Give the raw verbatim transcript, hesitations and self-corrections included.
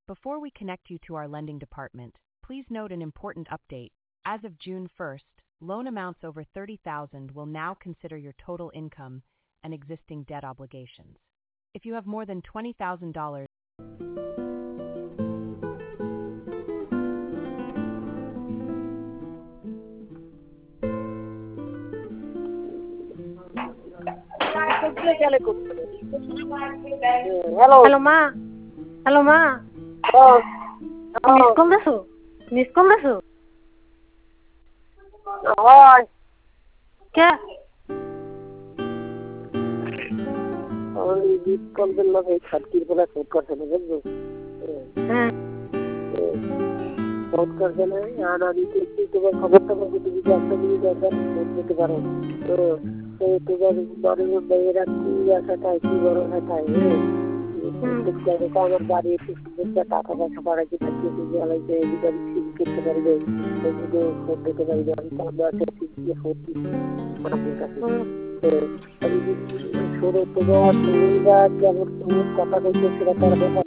Before we connect you to our lending department, please note an important update. As of June first, loan amounts over thirty thousand dollars will now consider your total income and existing debt obligations. If you have more than twenty thousand dollars, hello hello মা hello মা miss call দেছো miss call দেছো হয় কে ওই miss call দিল এই ছাত্রীর বলে ফোন করছে না বুঝছো হ্যাঁ ফোন করছে না আর আমি দেখছি তোমার খবরটা আমাকে তুমি একটা মিনিট একবার ফোন দিতে পারো তো তো তোমার বাড়ির মেয়েরা কি আশাটায় কি বড় আশাটায় আমার বাড়ি একটু সুন্দর টাকা পয়সা বাড়াইতে থাকি জ্বালাইতে এদিকে আমি ঠিক করতে পারবে এদিকে ফোন দিতে পারবে আমি সামনে আছে ঠিক দিয়ে ফোন দিচ্ছি আপনার কাছে আমি শোনো তোমার তুমি বা কেমন তুমি কথা বলছো সেটা তার ব্যাপার